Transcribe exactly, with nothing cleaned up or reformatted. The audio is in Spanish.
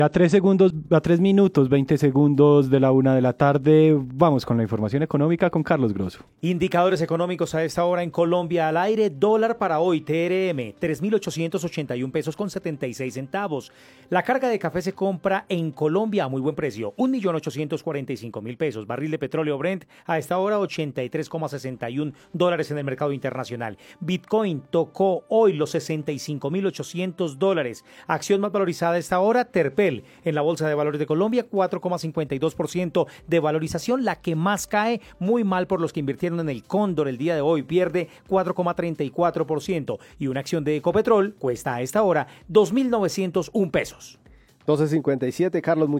A tres segundos, a tres minutos, veinte segundos de la una de la tarde, vamos con la información económica con Carlos Grosso. Indicadores económicos a esta hora en Colombia al aire. Dólar para hoy, T R M, tres mil ochocientos ochenta y un pesos con setenta y seis centavos. La carga de café se compra en Colombia a muy buen precio, un millón ochocientos cuarenta y cinco mil pesos. Barril de petróleo Brent a esta hora ochenta y tres coma sesenta y uno dólares en el mercado internacional. Bitcoin tocó hoy los sesenta y cinco mil ochocientos dólares. Acción más valorizada a esta hora, Terpel. En la Bolsa de Valores de Colombia, cuatro coma cincuenta y dos por ciento de valorización, la que más cae, muy mal por los que invirtieron en el Cóndor el día de hoy, pierde cuatro coma treinta y cuatro por ciento. Y una acción de Ecopetrol cuesta a esta hora dos mil novecientos un pesos. doce cincuenta y siete, Carlos.